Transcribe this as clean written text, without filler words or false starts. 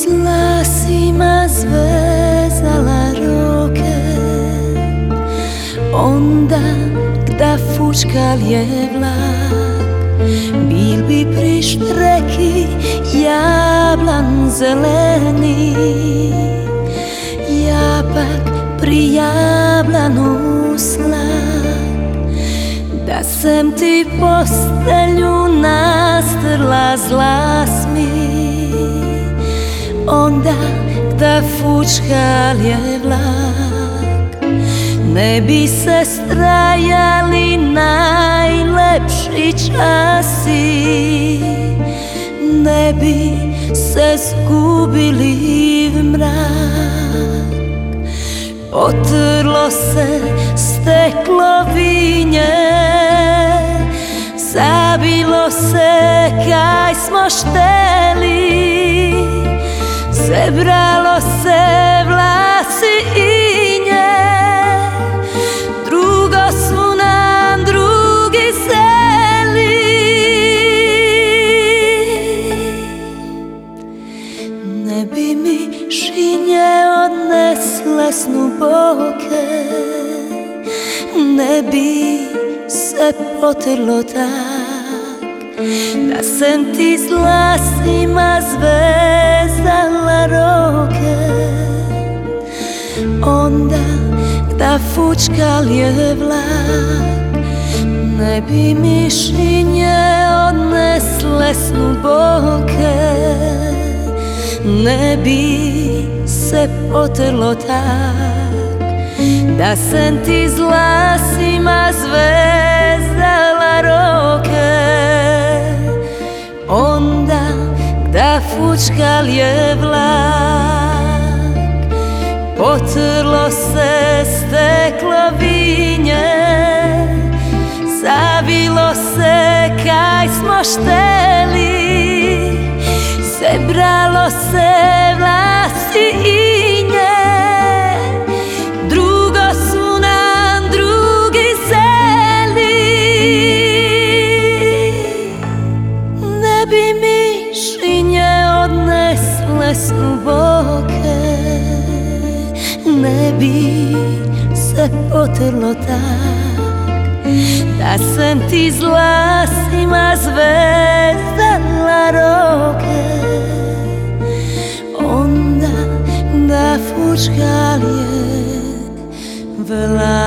s lasima zvezala ruke, onda gda fučkal je vlak, bil bi prištreki jablan zeleni. Ja pak pri jablanu slak, da sem ti postelju nastrla z lasmi, onda gda fučkal je vlak, ne bi se strajali najlepši časi, ne bi se zgubili v mrak. Potrlo se steklovinje, zabilo se kaj smo šteli, zebralo se vlasi i nje, drugo su nam drugi zeli. Ne bi mi šinje odnesle snu boke, ne bi se potrlo tak, da sem ti s lasima zvezala ruke, onda gda fučkal je vlak, ne bi mi šinje odnesle snu boke, ne bi se potrlo tak, da sem ti s lasima zvezala ruke, onda gda fučkal je vlak, potrlo se steklovinje, zavilo se kaj smo šteli, zebralo se vlasi i nje, drugo su nam drugi zeli. Ne bi mi šinje odnesle snu boke, ne bi se potrlo tak, da sem ti s lasima zvezala ruke, onda da fučkal je vlak.